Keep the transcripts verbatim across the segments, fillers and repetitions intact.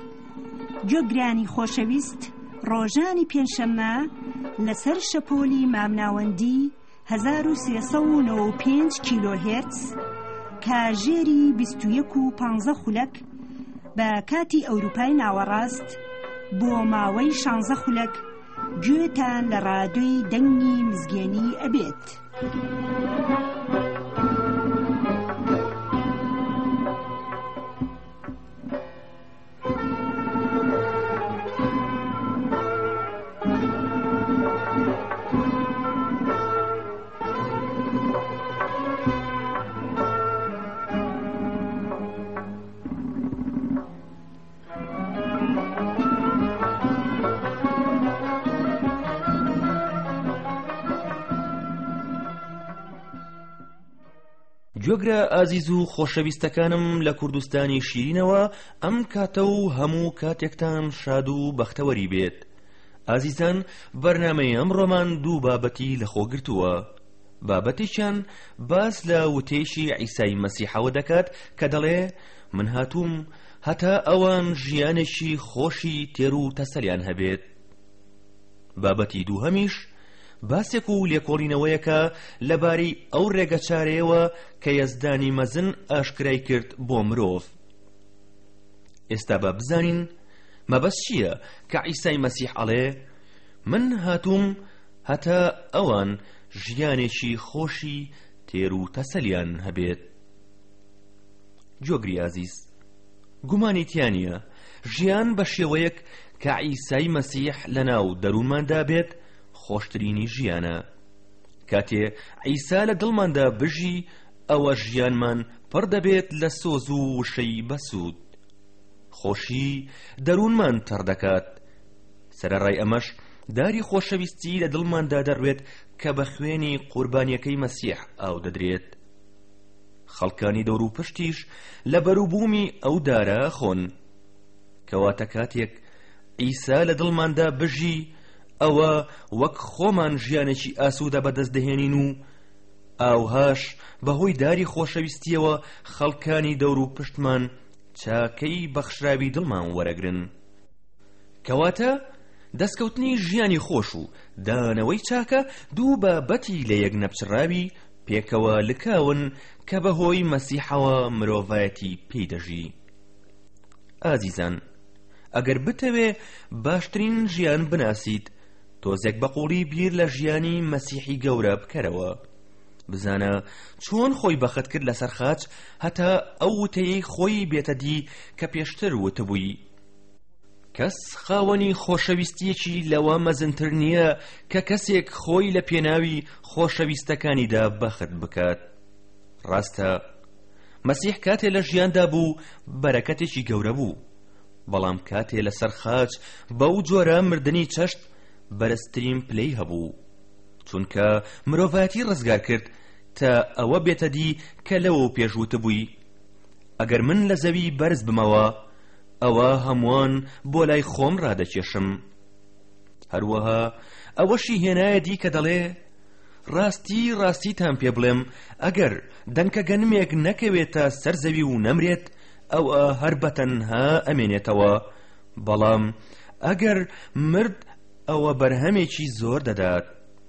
گوێگرانی خۆشەویست، ڕۆژانی پێنجشەممە لەسەر شەپۆلی مامناوەندی هەزار و سێسەد و نۆ و پێنج کیلۆهێرتز کاژێری بیست و یەک و پانزە خولەک بە کاتی ئەوروپای ناوەڕاست بۆ ماوەی شانزە خولەک گوێتان لە ڕادۆی دەنگی مزگێنی ئەبێت. گوێگرە ئازیز و خۆشەویستەکانم لە کوردستانی شیرینەوە، ئەم کاتە و هەموو کاتێکتان شاد و بەختەوەری بێت. ئازیزان، بەرنامەی ئەمڕۆمان دوو بابەتی لەخۆگرتووە. بابەتێکیان باس لە وتێشی عیسای مەسیحەوە دەکات کە دەڵێ من هاتووم هەتا ئەوان ژیانێکی خۆشی تێر و تەسەلیان هەبێت. بابەتی دووهەمیش باسێک و لێکۆڵینەوەیەکە لەبارەی ئەو ڕێگەچارەیەوە کە یەزدانی مەزن ئاشکرای کرد بۆ مرۆڤ. ئێستا با بزانین مەبەست چییە کە عیسای مەسیح ئەڵێ من هاتووم هەتا ئەوان ژیانێکی خۆشی تێر و تەسەلیان هەبێت. جۆگری ئازیز، گومانی تیانە ژیان بە شێوەیەک کە عیسای مەسیح لەناو دەروونماندا بێت خۆشترینی ژیانە. کاتێ عیسا لە دڵماندا بژی ئەوە ژیانمان پڕ دەبێت لە سۆز و وشەی بەسوود. خۆشی دەروونمان تەڕ دەکات. سەرەڕای ئەمەش داری خۆشەویستی لە دڵماندا دەڕوێت کە بە خوێنی قوربانیەکەی مەسیح ئاو دەدرێت. خەڵکانی دەور و پشتیش لە بەرووبوومی ئەو دارە خۆن. کەواتە کاتێک عیسا لە دڵماندا بژی ئەوە وەک خۆمان ژیانێکی ئاسوودە بەدەست دەهێنین و ئاوهاش بەهۆی داری خۆشەویستیەوە خەڵکانی دەور و پشتمان چاکەی بەخشراوی دڵمان وەرەگرن. کەواتە دەستکەوتنی ژیانی خۆش و دانەوەی چاکە دوو بابەتی لە یەک نەپچڕاوی پێکەوە لکاون کە بەهۆی مەسیحەوە مرۆڤایەتی پێی دەژی. ئازیزان، ئەگەر بتەوێ باشترین ژیان بناسیت، تۆزێک بەقوڵی بیر لە ژیانی مەسیحی گەورە بکەرەوە. بزانە چۆن خۆی بەخت کرد لەسەر خاچ هەتا ئەو وتەیەی خۆی بێتە دی کە پێشتر وتبووی. کەس خاوەنی خۆشەویستیەکی لەوە مەزنتر نییە کە کەسێک خۆی لە پێناوی خۆشەویستەکانیدا بەخت بکات. ڕاستە مەسیح کاتێ لە ژیاندا بوو بەرەکەتێکی گەورە بوو، بەڵام کاتێ لەسەر خاچ بەو جۆرە مردنی چەشت بەرزترین پلەی هەبوو، چونکە مرۆڤایەتی ڕزگار کرد تا ئەوە بێتە دی کە لەوە پێشووت بووی ئەگەر من لە زەوی بەرز بمەوە ئەوە هەمووان بۆ لای خۆم ڕادەکێشم. هەروەها ئەوەشی هێنایە دی کە دەڵێ ڕاستی ڕاستیتان پێ بڵێم ئەگەر دەنکە گەنمێک نەکەوێتە سەر زەوی و نەمرێت ئەوە هەر بەتەنها ئەمێنێتەوە، بەڵام ئەگەر مرد ئەوە بەرهەمێکی زۆر دەدات.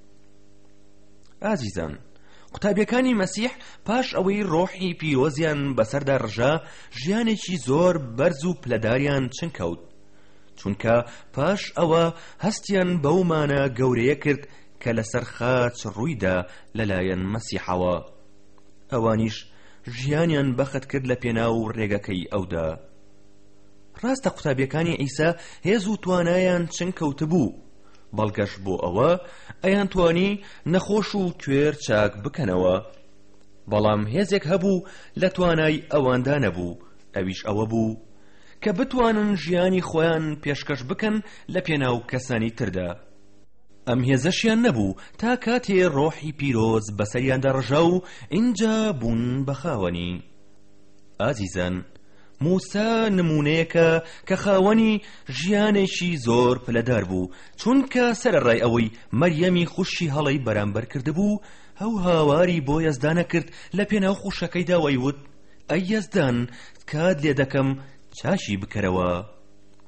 ئازیزان، قوتابیەکانی مەسیح پاش ئەوەی ڕۆحی پیرۆزیان بەسەردا ڕژا ژیانێکی زۆر بەرز و پلەداریان چن کەوت، چونکە پاش ئەوە هەستیان بەومانە گەورەیە کرد کە لەسەر خاچ ڕوویدا لەلایەن مەسیحەوە. ئەوانیش ژیانیان بەخت کرد لە پێناو ڕێگەکەی ئەودا. ڕاستە قوتابیەکانی عیسا هێز و توانایان چن کەوتبوو، بەڵگەش بۆ ئەوە ئەیان توانی نەخۆش و کوێر چاک بکەنەوە، بەڵام هێزێک هەبوو لە توانای ئەواندا نەبوو، ئەویش ئەوە بوو کە بتوانن ژیانی خۆیان پێشکەش بکەن لە پێناو کەسانی تردا. ئەم هێزەشیان نەبوو تا کاتێ ڕۆحی پیرۆز بەسەریان دەڕژا و ئینجا بوون بە خاوەنی. ئازیزان، موسا نمونەیەکە کە خاوەنی ژیانێکی زۆر پلەدار بوو، چونکە سەرەڕای ئەوەی مەریەمی خوشی هەڵەی بەرامبەر کردبوو ئەو هاواری بۆ یەزدانە کرد لە پێناو خوشەکەیدا وەیوت ئەی یەزدان کات لێ دەکەم چاشی بکەرەوە.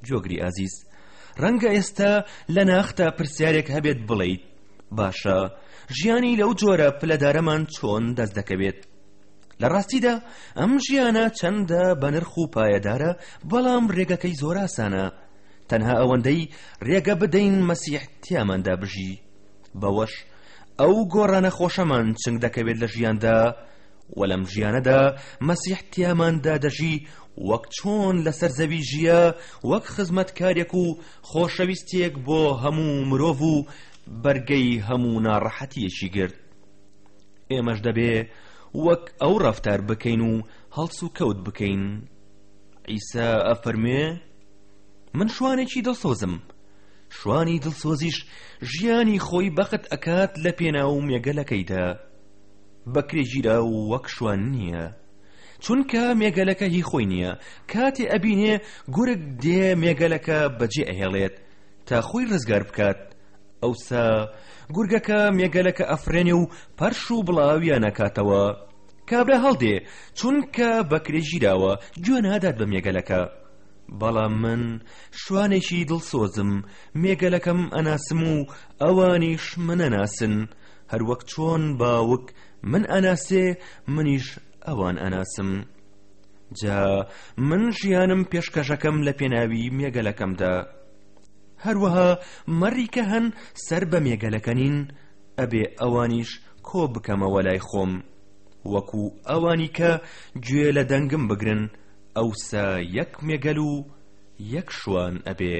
جۆگری ئازیز، ڕەنگە ئێستا لە ناختە پرسیارێک هەبێت بڵێیت باشە ژیانی لەو جۆرە پلەدارەمان چۆن دەست دەکەوێت؟ لە ڕاستیدا ئەم ژیانە چەندە بە نرخ و پایەدارە، بەڵام ڕێگەکەی زۆر ئاسانە. تەنها ئەوەندەی ڕێگە بدەین مەسیح تیاماندا بژی. بەوەش ئەو گۆڕانە خۆشەمان چنگ دەکەوێت لە ژیاندا، و لەم ژیانەدا مەسیح تیاماندا دەژی وەک چۆن لەسەر زەوی ژیە، وەک خزمەتکارێک و خۆشەویستێک بۆ هەموو مرۆڤ و بەرگەی هەموو ناڕەحەتیەکی گرت. ئێمەش دەبێ وەک ئەو ڕەفتار بکەین و هەڵس و کەوت بکەین. عیسا ئەفەرمێ من شوانێکی دڵسۆزم، شوانی دڵسۆزیش ژیانی خۆی بەخت ئەکات لە پێناو مێگەلەکەیدا. بەکرێگیرە و وەک شوان نییە، چونکە مێگەلەکە هی خۆی نییە. کاتێ ئەبینێ گورگ دێ مێگەلەکە بەجێ ئەهێڵێت تا خۆی ڕزگار بکات، ئەوسا گورگەکە مێگەلەکە ئەفرێنێ و پەرش و بڵاویان نەکاتەوە. کابرا هەڵدێ چونکە بەکرێگیراوە گوێ نادات بە مێگەلەکە. بەڵام من شوانێکی دڵسۆزم، مێگەلەکەم ئەناسم و ئەوانیش من ئەناسن، هەروەک چۆن باوک من ئەناسێ منیش ئەوان ئەناسم. جا من ژیانم پێشکەشەکەم لە پێناوی مێگەلەکەمدا. هەروەها مەڕیکە هەن سەر بە مێگەلەکەنین، ئەبێ ئەوانیش کۆ بکەمەوە لای خۆم، وەکو ئەوانی کە گوێ لە دەنگم بگرن، ئەوسا یەک مێگەل و یەک شوان ئەبێ.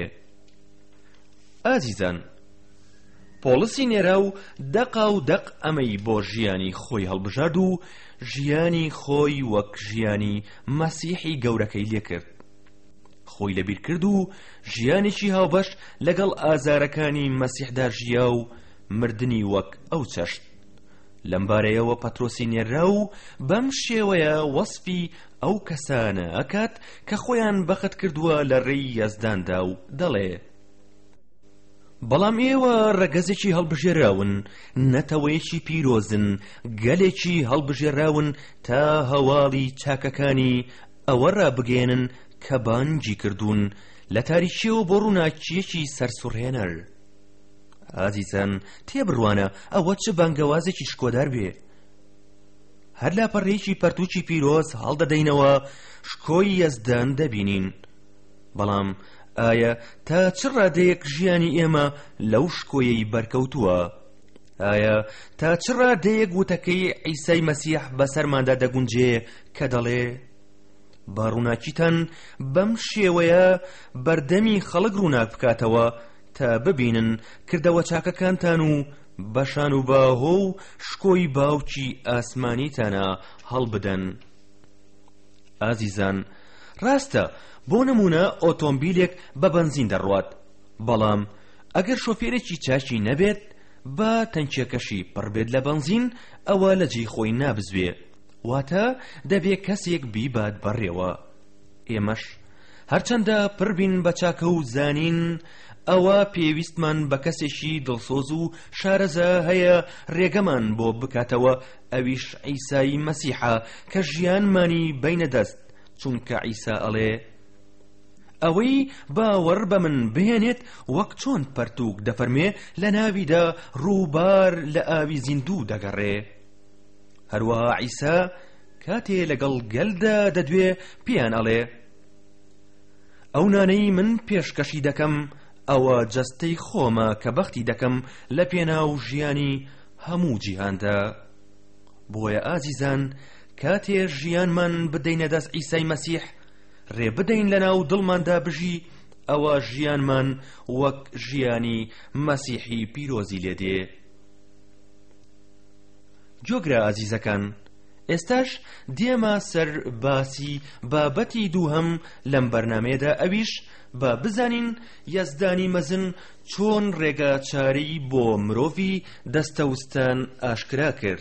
ئازیزان، پۆلسی نێرا و دەقا و دەق ئەمەی بۆ ژیانی خۆی هەڵبژارد و ژیانی خۆی وەک ژیانی مەسیحی گەورەکەی لێکرد. خۆی لەبیر کرد و ژیانێکی هاوبەش لەگەڵ ئازارەکانی مەسیحدا ژیا و مردنی وەک ئەو چەشت. لەمبارەیەوە پەترۆسی نێرا و بەم شێوەیە وەسفی ئەو کەسانە ئەکات کە خۆیان بەخت کردووە لە ڕێی یەزداندا و دەڵێ بەڵام ئێوە ڕەگەزێکی هەڵبژێراون، نەتەوەیەکی پیرۆزن، گەلێکی هەڵبژێراون تا هەواڵی چاکەکانی ئەوە ڕابگەێنن کە بانگی کردوون لە تاریکیەوە بۆ ڕووناکیەکی سەرسوڕهێنەر. ئازیزان، تێبڕوانە ئەوە چه بانگەوازێکی شکۆدار بێ. هەر لاپەڕێکی پەرتووکی پیرۆز هەڵدەدەینەوە شکۆی یەزدان دەبینین. بەڵام ئایا تا چ ڕادەیەک ژیانی ئێمە لەو شکۆیەی بەرکەوتووە؟ ئایا تا چ ڕادەیەک وتەکەی عیسای مەسیح بەسەرماندا دەگونجێ کە دەڵێ با ڕووناکیتان بەم شێوەیە بەردەمی خەڵک ڕووناک بکاتەوە تا ببینن کردەوە چاکەکانتان و بەشان و باهۆ و شکۆی باوکی ئاسمانیتانە هەڵبدەن. ئازیزان، ڕاستە بۆ نمونە ئۆتۆمبیلێک بە بەنزین دەڕوات، بەڵام ئەگەر شۆفێرێکی چاکی نەبێت با تەنکێکەشی پڕ بێت لە بەنزین، ئەوە لە جێی خۆی نابزوێ، واتە دەبێت کەسێک بیبات بەڕێوە. ئێمەش هەرچەندە پڕ بین بە چاکە و زانین ئەوە پێویستمان بە کەسێکی دڵسۆز و شارەزە هەیە ڕێگەمان بۆ بکاتەوە، ئەویش عیسای مەسیحە کە ژیانمانی بەینە دەست، چونکە عیسا ئەڵێ ئەوەی باوەڕ بە من بهێنێت وەک چۆن پەرتووک دەفەرمێ لە ناویدا ڕووبار لە ئاوی زیندوو دەگەڕێ. هەروەها عیسا کاتێ لەگەڵ گەلدا دەدوێ پێیان ئەڵێ ئەو نانەی من پێشکەشی دەکەم ئەوە جەستەی خۆمە کە بەختی دەکەم لە پێناو ژیانی هەموو جیهاندا. بۆیە ئازیزان، کاتێ ژیانمان بدەینە دەست عیسای مەسیح، ڕێ بدەین لە ناو دڵماندا بژی، ئەوە ژیانمان وەک ژیانی مەسیحی پیرۆزی لێدێ. جۆگرە ئازیزەکان، ئێستاش دێمە سەر باسی بابەتی دووهەم لەم بەرنامەیەدا، ئەویش با بزانین یەزدانی مەزن چۆن ڕێگە چارەی بۆ مرۆڤی دەستەوستان ئاشکرا کرد.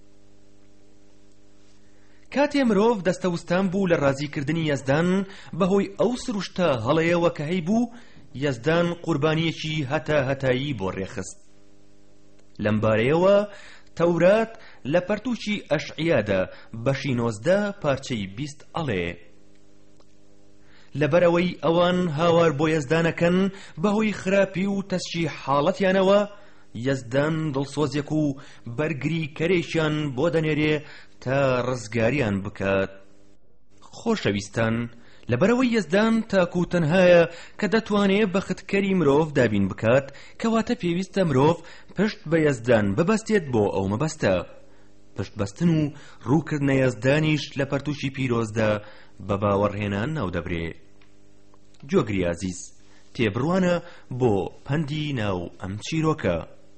کاتێ مرۆڤ دەستەوستان بوو لە ڕازیکردنی یەزدان بەهۆی ئەو سروشتە هەڵەیەوە کە هەیبوو، یەزدان قوربانیەکی هەتا هەتایی بۆ ڕێخست. لەمبارەیەوە تەورات لە پەرتووکی ئەشعیادا بەشی نۆزدە پارچەی بیست ئەڵێ لەبەرەوەی ئەوان هاوار بۆ یەزدانەکەن بەهۆی خراپی و تەسچی حاڵەتیانەوە، یەزدان دڵسۆزێک و بەرگری کەرێکیان بۆ دەنێرێ تا ڕزگاریان بکات. خۆشەویستان، لەبەرەوەی یەزدان تاکو تەنهایە کە دەتوانێت بەختکەری مرۆڤ دابین بکات، کەواتە پێویستە مرۆڤ پشت بە یەزدان ببەستێت بۆ ئەو مەبەستە. پشت بەستن و ڕووکردنە یەزدانیش لە پەرتووشی پیرۆزدا بە باوەڕهێنان ناو دەبرێ. جۆگری عەزیز، تێبڕوانە بۆ پەندی ناو ئەم چیرۆکە.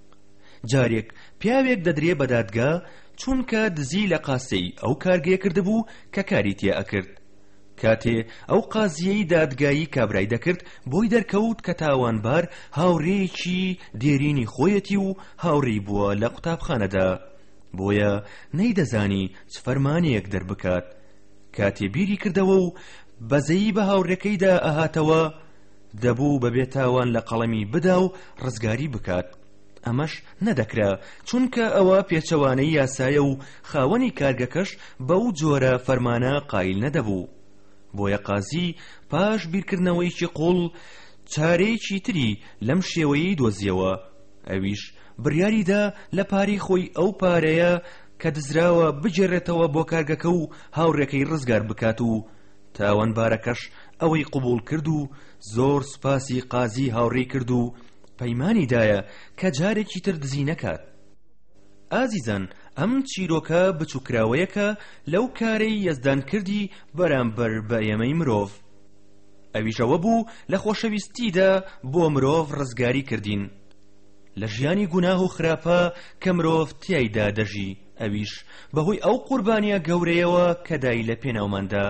جارێک پیاوێک دەدرێ بە دادگا چونکە دزی لە قاسەی ئەو کارگەیە کردبوو کە کاری تێ ئەکرد. کاتێ ئەو قازیەی دادگایی کابرای دەکرد، بۆی دەرکەوت کە تاوانبار هاوڕێیەکی دێرینی خۆیەتی و هاوڕێی بووە لە قوتابخانەدا، بۆیە نەیدەزانی چ فەرمانێک دەربکات. کاتێ بیری کردەوە و بەزەیی بە هاوڕێکەیدا ئەهاتەوە، دەبوو بەبێ تاوان لە قەڵەمی بدا و ڕزگاری بکات. ئەمەش نەدەکرا چونکە ئەوە پێچەوانەی یاسایە و خاوەنی کارگەکەش بەو جۆرە فەرمانە قایل نەدەبوو. بۆیە قازی پاش بیرکردنەوەیکی قوڵ چارەیەکی تری لەم شێوەیەی دۆزیەوە. ئەویش بڕیاریدا لە پارەی خۆی ئەو پارەیە کە دزراوە بجێڕێتەوە بۆ کارگەکە و هاوڕێکەی ڕزگار بکات و تاوانبارەکەش ئەوەی قبول کرد و زۆر سوپاسی قازی هاوڕێی کرد و پەیمانی دایە کە جارێکی تر دزی نەکات. ئازیزان، ئەم چیرۆکە بچووکراوەیەکە لەو کارەی یەزدان کردی بەرامبەر بە ئێمەی مرۆڤ. ئەویشەوە بوو لە خۆشەویستیدا بۆ مرۆڤ ڕزگاری کردین لە ژیانی گوناه و خراپە کە مرۆڤ تیایدا دەژی، ئەویش بەهۆی ئەو قوربانیە گەورەیەوە کە دای لە پێناوماندا.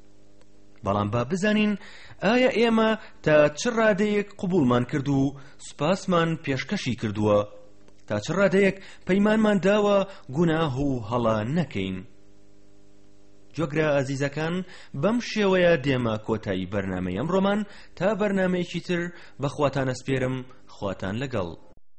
بەڵام با بزانین ئایا ئێمە تا چ ڕادەیەک قبولمان کرد و سوپاسمان پێشکەشی کردووە، تا چ ڕادەیەک پەیمانمان داوە گوناه و هەڵا نەکەین. جۆگرا ئازیزەکان، بەم شێوەیە دێمە کۆتایی بەرنامەی ئەمڕۆمان تا بەرنامەیەکی تر بەخواتان ئەسپێرم. خواتان لەگەڵ.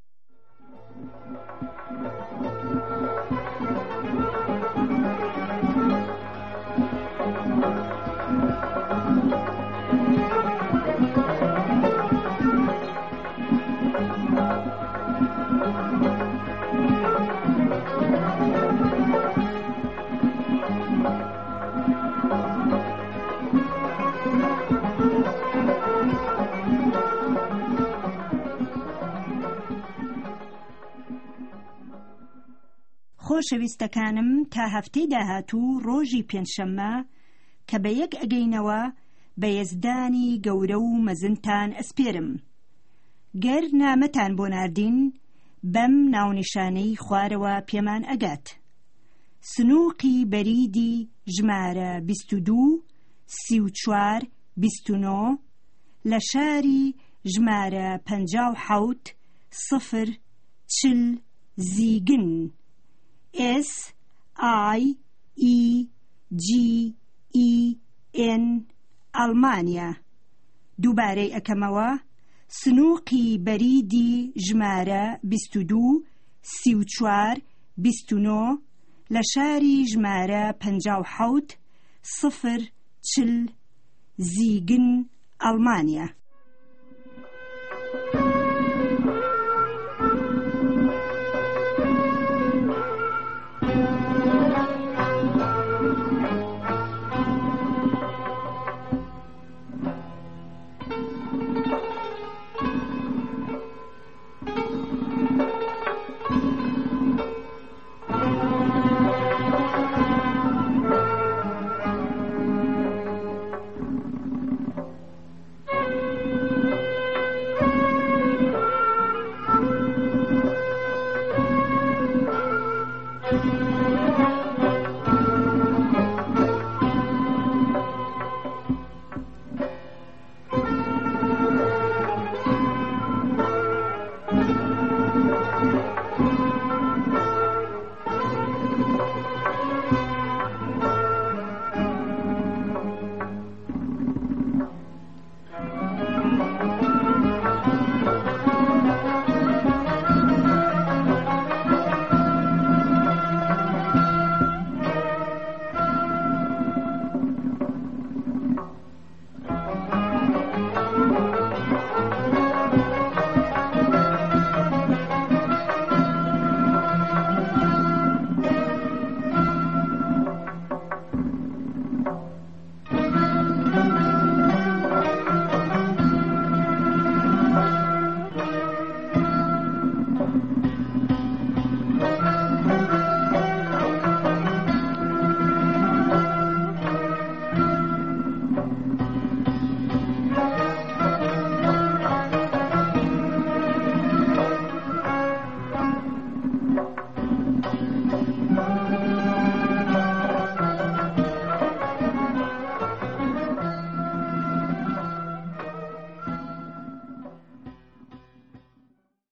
خۆشەویستەکانم، تا هەفتەی داهاتوو ڕۆژی پێنجشەممە کە بە یەک ئەگەینەوە بە یەزدانی گەورە و مەزنتان ئەسپێرم. گەر نامەتان بۆ ناردین بەم ناونیشانەی خوارەوە پێمان ئەگات: سنووقی بەریدی ژمارە بیست و دوو سی و چوار بیست و نۆ لە شاری ژمارە پەنجا و حەوت سفر چل زیگن S I E G E N ئەڵمانیا. دووبارەی ئەکەمەوە: سنووقی بەریدی ژمارە بیست و دوو سی و چوار بیست و نۆ لە شاری ژمارە پەنجا و حەوت سفر چل زیگن ئەڵمانیا.